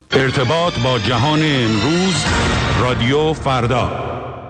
ارتباط با جهان امروز، رادیو فردا.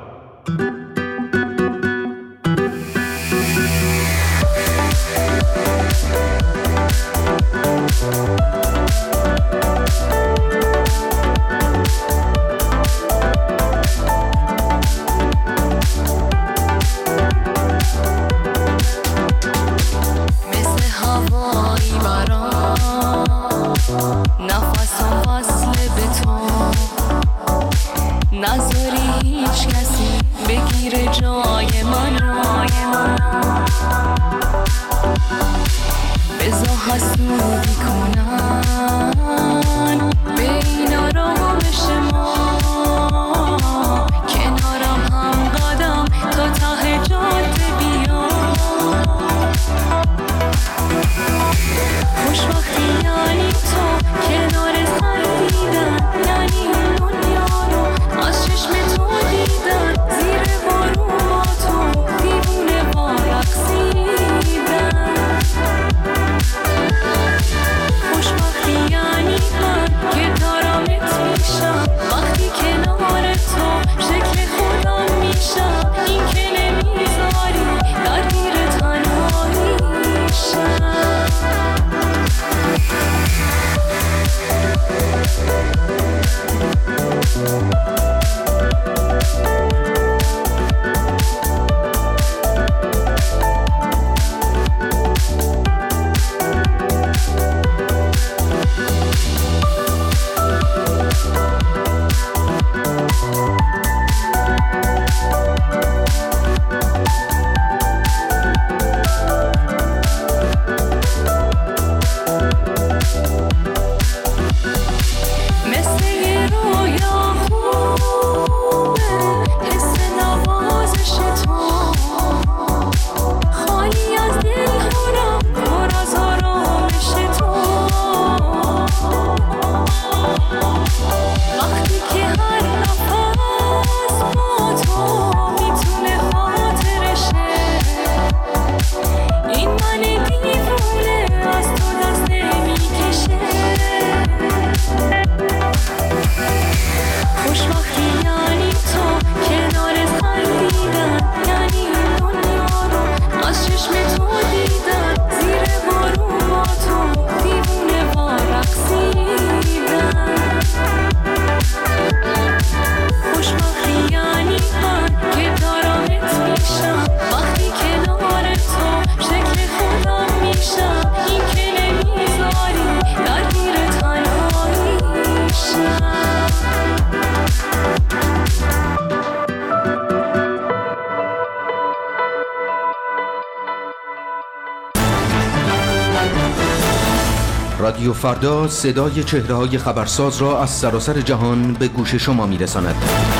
رادیو فردا صدای چهره‌های خبرساز را از سراسر جهان به گوش شما می‌رساند.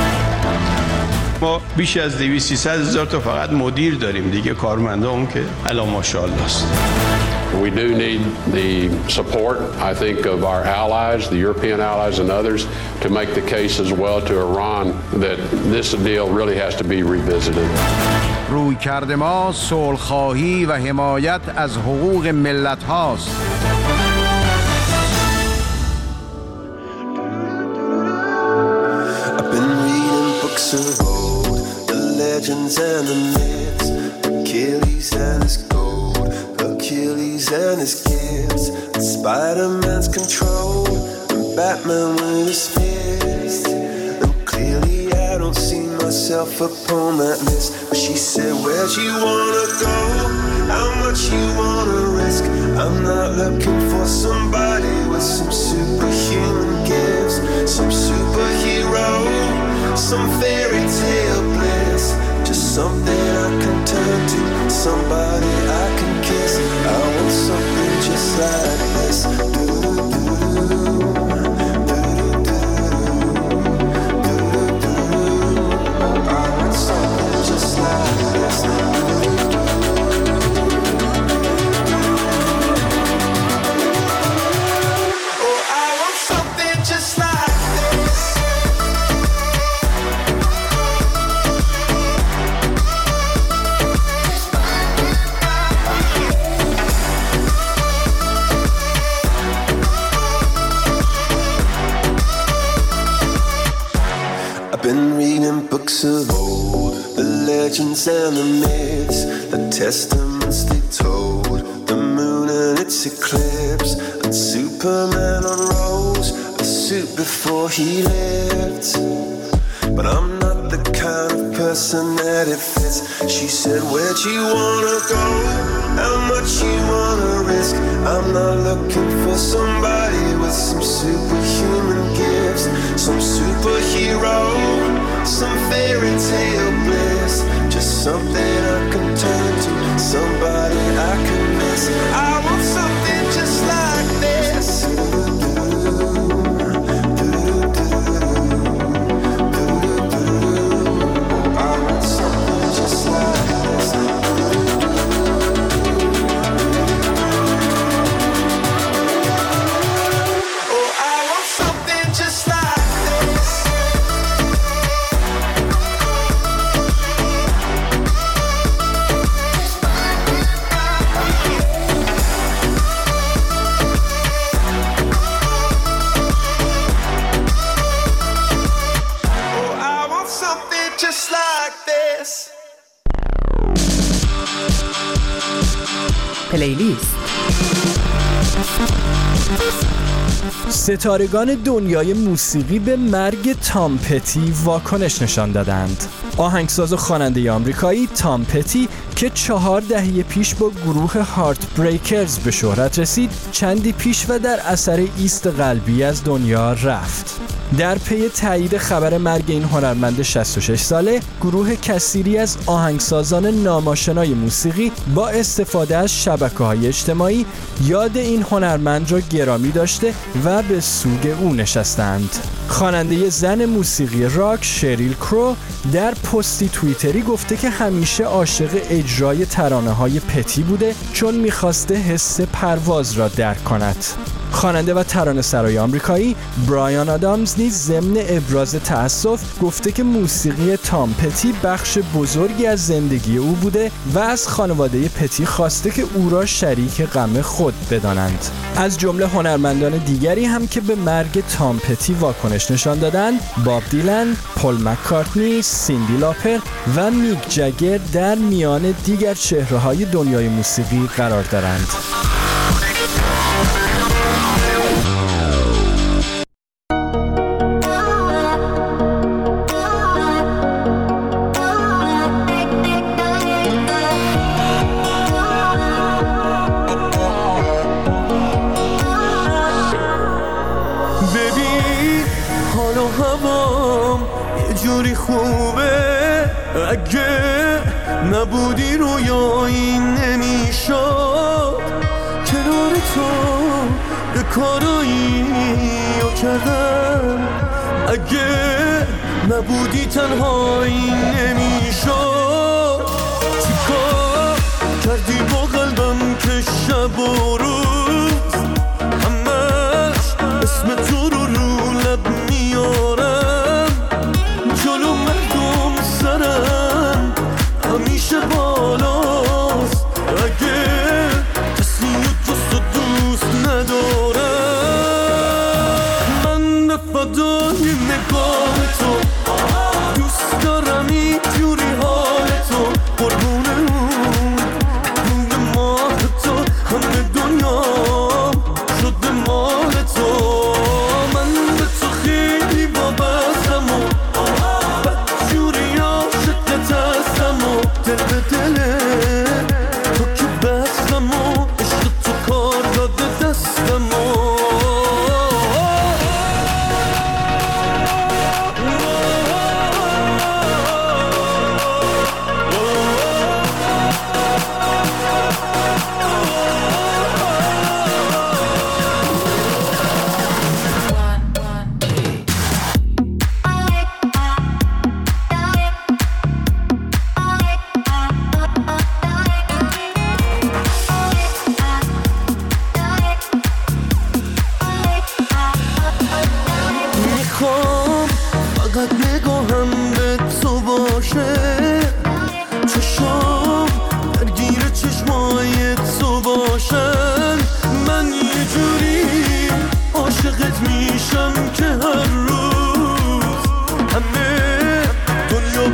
ما بیش از 200-300 هزار تا فقط مدیر داریم دیگه، کارمندام که الان ماشاءالله است. We do need the support, I think, of our allies, the European allies and others, to make the case as well to Iran that this deal really has to be revisited. رویکرد ما صلح‌خواهی و حمایت از حقوق ملت هاست. I've been reading books of old, the legends and the myths, Achilles and his gold, Achilles and his gifts, and Spider-Man's control, and Batman with his fist. And clearly I don't see myself upon that list. But she said, where'd you wanna go? How much you wanna risk? I'm not looking for somebody with some superhuman gifts, some superhero, some fairy tale bliss. Just something I can turn to, somebody I can kiss. I want something just like this. I want something just like this. books of old, the legends and the myths, the testaments they told, the moon and its eclipse, and Superman unrolls a suit before he lived. But I'm not the kind of person that it fits. She said, where'd you wanna go? How much you wanna risk? I'm not looking for somebody with some superhuman gifts, some superhero, some fairy tale bliss, just something I can turn to, somebody I can miss. I want something just like this. پلیلیست. ستارگان دنیای موسیقی به مرگ تام پتی واکنش نشان دادند. آهنگساز و خواننده آمریکایی تام پتی که 4 دهه پیش با گروه هارت بریکرز به شهرت رسید، چندی پیش و در اثر ایست قلبی از دنیا رفت. در پی تایید خبر مرگ این هنرمند 66 ساله، گروه کثیری از آهنگسازان ناماشنای موسیقی با استفاده از شبکه‌های اجتماعی یاد این هنرمند را گرامی داشته و به سوگ او نشستند. خواننده زن موسیقی راک شریل کرو در پستی توییتری گفته که همیشه عاشق اجرای ترانه‌های پتی بوده چون می‌خواسته حس پرواز را درک کند. خواننده و ترانه‌سرای آمریکایی برایان آدامز نیز ضمن ابراز تأسف گفته که موسیقی تام پتی بخش بزرگی از زندگی او بوده و از خانواده پتی خواسته که او را شریک غم خود بدانند. از جمله هنرمندان دیگری هم که به مرگ تام پتی واکنش نشان دادند، باب دیلن، پل مکارتنی، سیندی لاپر و میک جگر در میان دیگر چهره‌های دنیای موسیقی قرار دارند. اگه نبودی رویایی نمیشد، کنار تو یه کارایی رو کردم. اگه نبودی تنهایی نمیشد، چیکار کردی با قلبم که شب و روز همش اسم تو رو لب میارم. جلو مردم سرم همیشه بالاست، اگه کسی جز تو دوست ندارم. من به فدای نگاه تو دوست دارم، این جوری حال تو قربونه اون ماه تو همه دنیا شده مال تو. من به تو خیلی وابستم و بدجوری عاشقت هستم و دل به دل تو که بستم و عشق تو کار داده دستم و فقط نگاهم به تو باشه، چشام درگیر چشمای تو باشن. من یه جوری عاشقت میشم که هر روز همه دنیا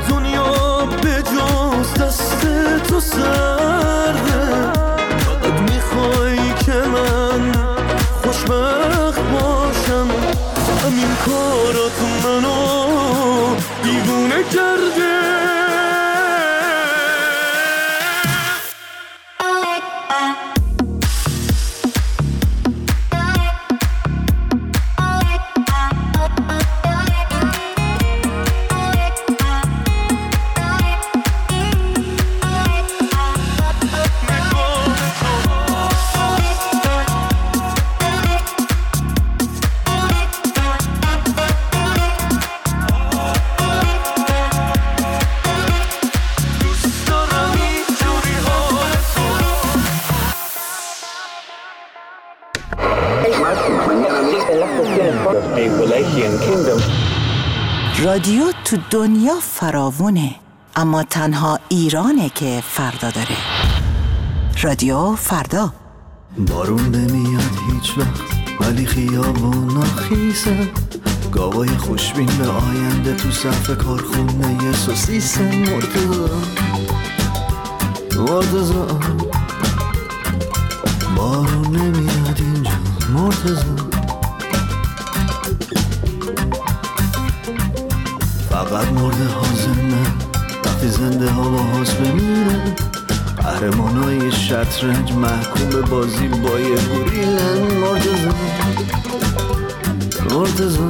دنیا به جز دست تو سرده، فقط میخوای که من خوشبخت باشم. همین کارات منو دیوونه کرده. رادیو تو دنیا فراوونه، اما تنها ایرانه که فردا داره. رادیو فردا. بارون نمیاد هیچ وقت ولی خیابونا خیسه، گاوای خوشبین به آینده تو صف کارخونه سوسیسه. مرتضی بارون نمیاد اینجا. مرتضی فقط مرده حاضرنه وقتی زنده ها با حاض بمیره. قهرمانای شطرنج محکوم به بازی با یه گوریلن. مرتضی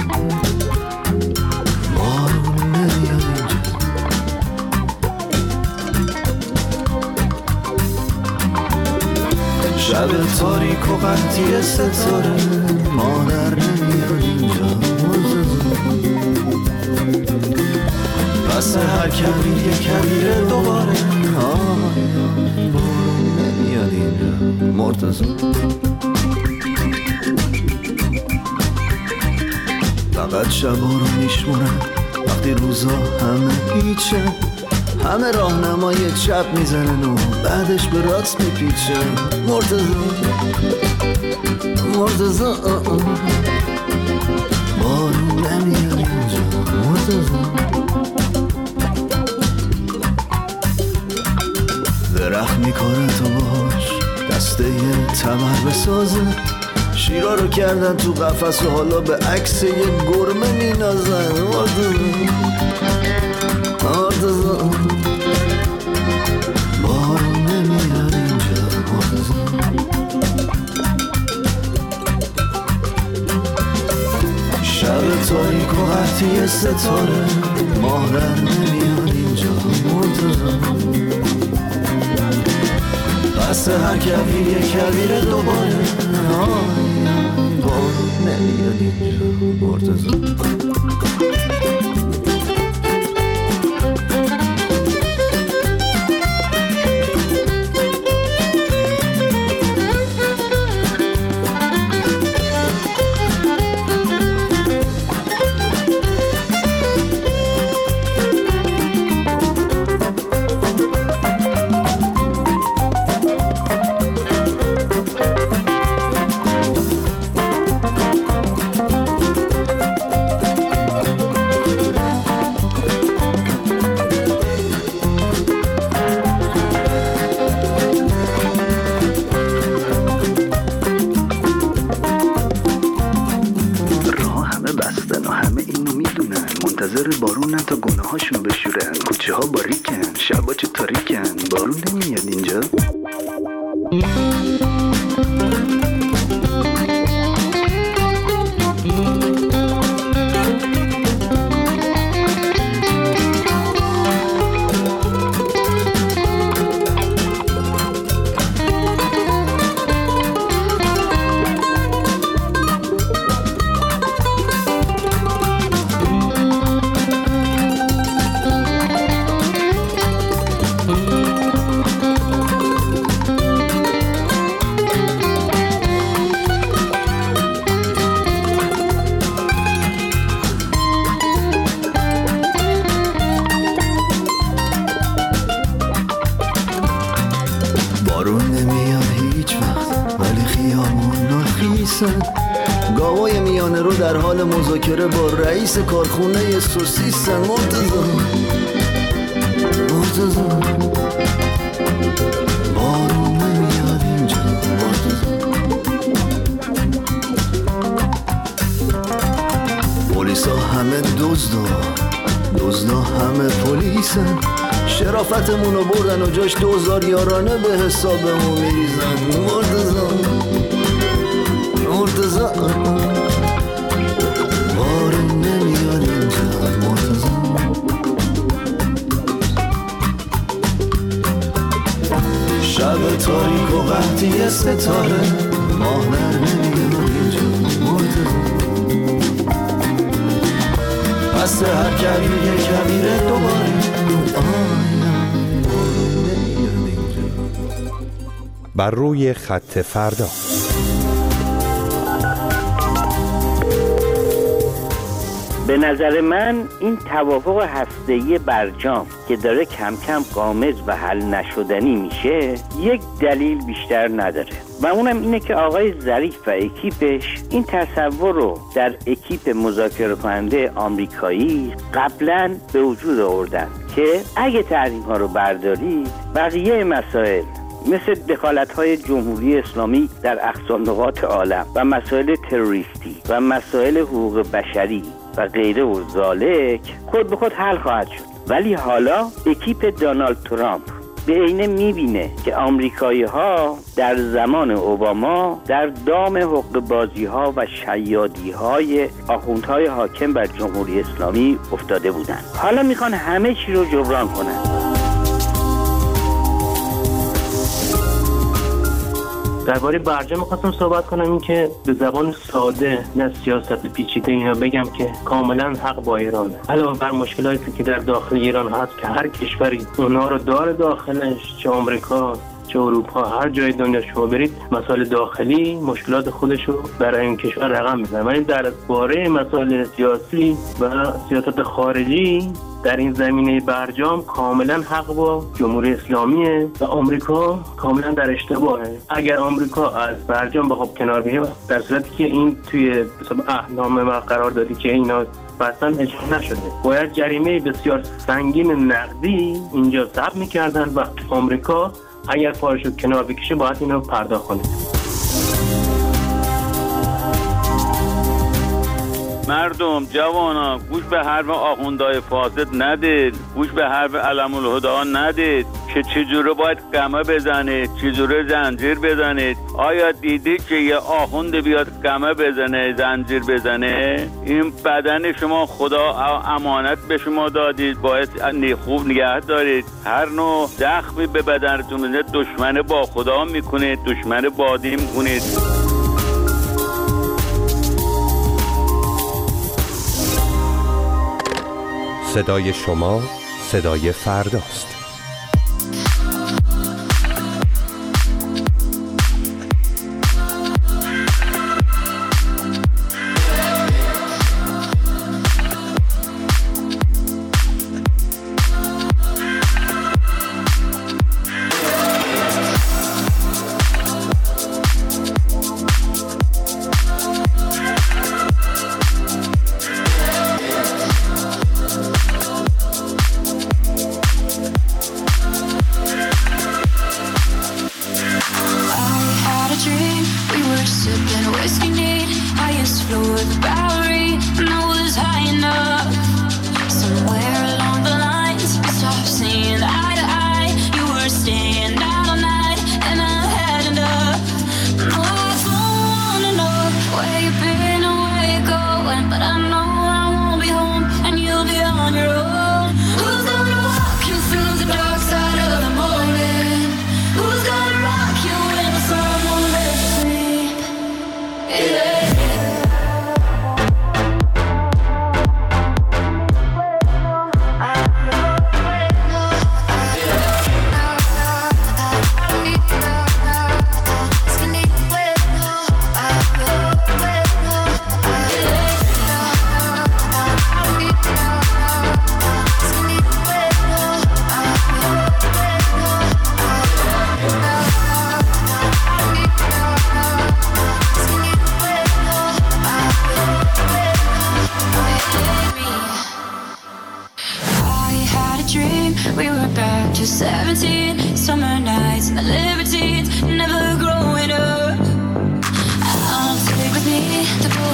بارون نمیاد اینجا. شب تاریک و قطعی ستاره، مادر نمیاد اینجا. پس هر کبیر یه کبیره دوباره. بارون نمیاد اینجا. مرتضی فقط شبا رو میشمونم وقتی روزا همه هیچه، همه راهنمای چپ میزنن و بعدش به راست میپیچه. مرتضی بارون نمیاد اینجا. مرتضی درخت میکنه تو باش دسته تمر بسازه، شیرا رو کردن تو قفس و حالا به عکس یه گرمه مینازن. مرتضی بارون نمیاد اینجا. مرتضی شب تاریک و قطعی ستاره، مادر نمیاد اینجا. مرتضی پس هر کبیر یه کبیر دوباره. بارون نمیاد اینجا. مرتضی بارون تا گناه هاشونو بشورن. کوچه ها باریکن، شبا چه تاریکن. بارون نمیاد اینجا. گاوای میانه رو در حال مذاکره با رئیس کارخونه سوسیسن. مرتضی میریسن، شرافتمونو بردن و جاش 2000 یارانه به حسابمون میریزن. مرتضی بار نمیاد اینجا. مرتضی شب تاریک و قحطی ستاره، ماه در نمیاد اینجا. مرتضی پس هر کمی یه کمیره دوباره بر روی خط فردا. به نظر من این توافق هسته‌ای برجام که داره کم کم غامض و حل نشدنی میشه یک دلیل بیشتر نداره و اونم اینه که آقای ظریف و اکیپش این تصور رو در اکیپ مذاکره کننده آمریکایی قبلا به وجود آوردن که اگه تحریم ها رو بردارید بقیه مسائل مثل دخالت‌های جمهوری اسلامی در اقصانقاط عالم و مسائل تروریستی و مسائل حقوق بشری و غیره و ذالک خود به خود حل خواهد شد. ولی حالا اکیپ دونالد ترامپ به عینه میبینه که آمریکایی ها در زمان اوباما در دام حقوق بازی ها و شیادی های آخوندهای حاکم بر جمهوری اسلامی افتاده بودن. حالا میخوان همه چی رو جبران کنن. درباره برجام می‌خواستم صحبت کنم، این که به زبان ساده نه سیاست پیچیده اینا بگم که کاملا حق با ایرانه. علاوه بر مشکلاتی که در داخل ایران هست که هر کشوری اونا رو داره داخلش، چه آمریکا چه اروپا، هر جای دنیا شما برید مسائل داخلی مشکلات خودشو برای این کشور رقم میزنه. ولی در باره مسائل سیاسی و سیاست خارجی در این زمینه برجام کاملا حق با جمهوری اسلامیه و آمریکا کاملا در اشتباهه. اگر آمریکا از برجام بخواد کنار بیه، در صورتی که این توی اهنامه و قرار دادی که اینا اصلا اجرا نشده، باید جریمه بسیار سنگین نقدی اینجا ثبت می‌کردن و آمریکا اگر پارشو کنار بکشه باید اینو پرداخت کنه. مردم جوانا گوش به حرف آخوندهای فاسد ندید، گوش به حرف علم الهدا ندید که چجوره باید قمه بزنید، چجوره زنجیر بزنید. آیا دیدی که یه آخوند بیاد قمه بزنه، زنجیر بزنه؟ این بدن شما خدا امانت به شما دادید، باید خوب نگه دارید. هر نوع زخمی به بدنتون بزنید دشمن با خدا میکنید، دشمن بادی میکنید. صدای شما صدای فرداست.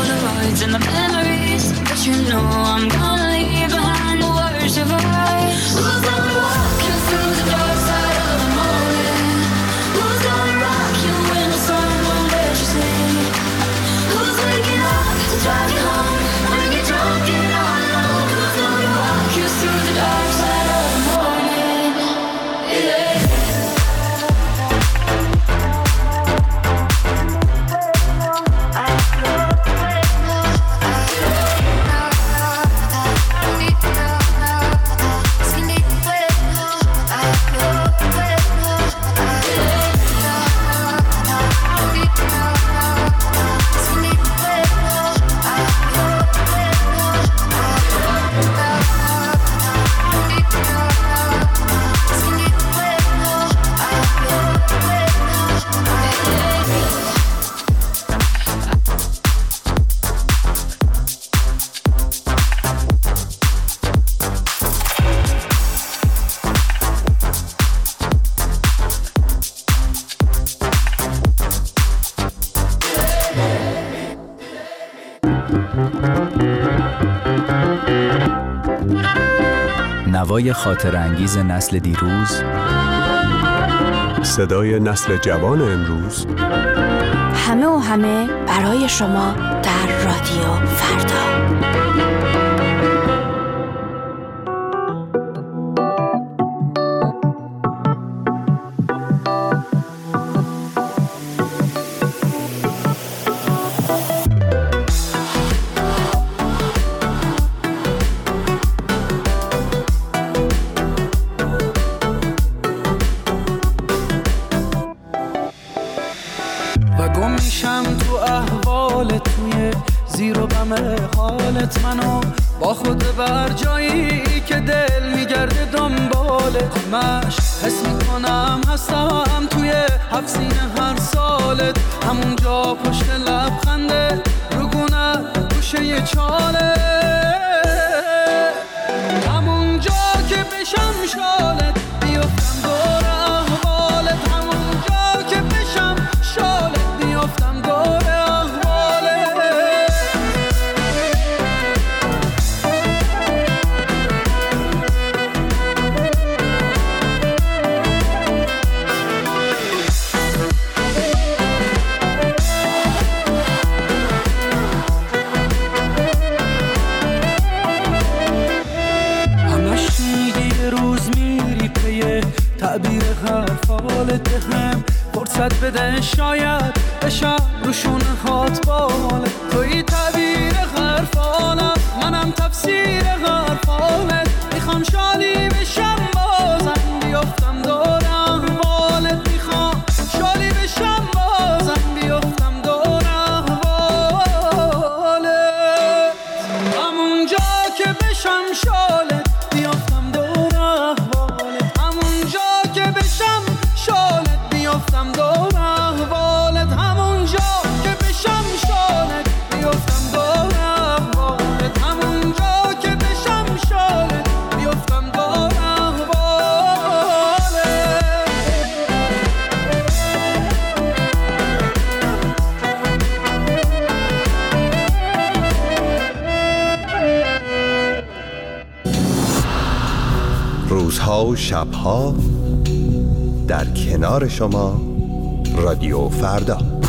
And the memories, but you know I'm gonna leave behind the worst of us. نوای خاطر انگیز نسل دیروز، صدای نسل جوان امروز، همه و همه برای شما در رادیو فردا. حالت منو با خود بر جایی که دل میگرده دنبالت، همش حس میکنم هستم توی حفظین هر سالت، همونجا پشت لبخنده رگونت گوشه چاله، همونجا که بشم شالت بیفتم دور احوالت، همونجا که بشم شالت بیفتم دور تعبیر حرفالت هم فرصت بده شاید بشم روشون هات بالت، توی تعبیر حرفالم منم تفسیر حرفالت، میخوام شالی بشم بازم بیفتم دور احوالت، میخوام شالی بشم بازم بیفتم دور احوالت، همونجا که بشم شالت بیفتم دور احوالت، همونجا که بشم شالت بیفتم دور احوالت، همونجا که بشم شالت بیفتم دور احوالت، همونجا که بشم شالت بیفتم دور احوالت. روزها و شبها در کنار شما رادیو فردا.